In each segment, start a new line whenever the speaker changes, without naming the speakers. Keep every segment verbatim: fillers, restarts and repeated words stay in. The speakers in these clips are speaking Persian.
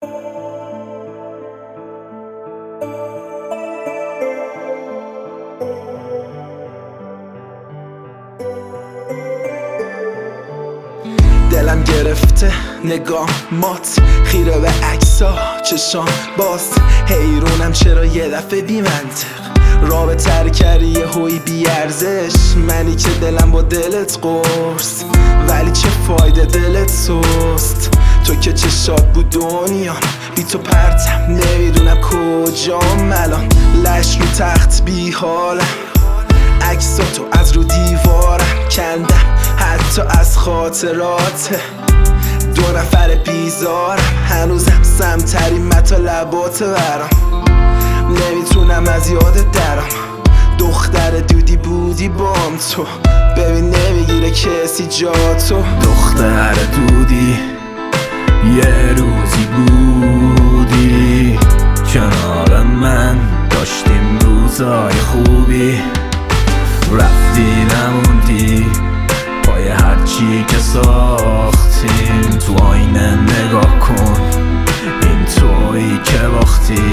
دلم گرفته نگاه مات خیره به عکسا چشام باز حیرونم چرا یه دفعه بی منطق رابه تر کردی یه هوی بی ارزش منی که دلم با دلت قرص ولی چه فایده دلت سست تو که چشات بود دنیا بی تو پرتم نمیدونم کجام الان لش رو تخت بی حالم عکساتو از رو دیوارم کندم حتی از خاطرات دو نفر بیزارم هنوزم سمترین مطالبات برام نمیتونم از یادت درم دختر دودی بودی بام تو ببین نمیگیره کسی جاتو
دختر دودی یه روزی بودی کنار من داشتیم روزای خوبی رفتی نموندی پای هرچی که ساختیم تو آینه نگاه کن این تویی که باختی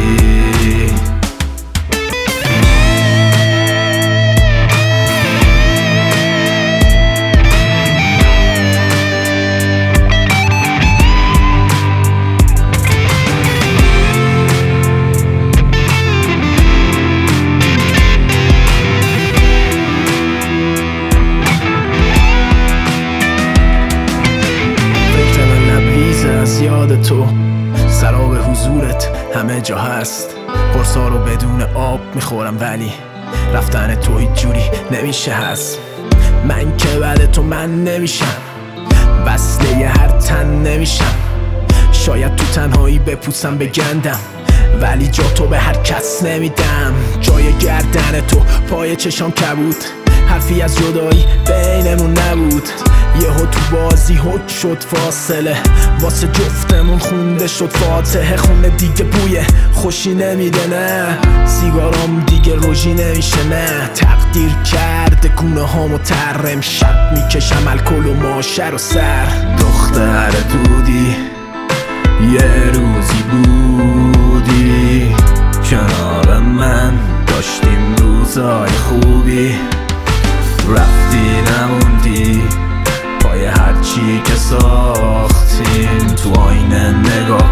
یاد تو سراب حضورت همه جا هست قرصا رو بدون آب میخورم ولی رفتن تو هیچ جوری نمیشه هست من که بعد تو من نمیشم وصله ی هر تن نمیشم شاید تو تنهایی بپوسم بگندم ولی جا تو به هر کس نمیدم جای گردن تو پای چشام کبود حرفی از جدایی بینمون نبود یهو تو بازی حک شد فاصله واسه جفتمون خونده شد فاتحه خونه دیگه بوی خوشی نمیده نه سیگارام دیگه روژی نمیشه نه تقدیر کرده گونه هامو تر امشب میکشم الکل و ماشه رو سر دختر دودی یه روزی بودی کنار من داشتیم روزای خوبی رفتی نموندی پای هرچی که ساختیم تو آینه نگاه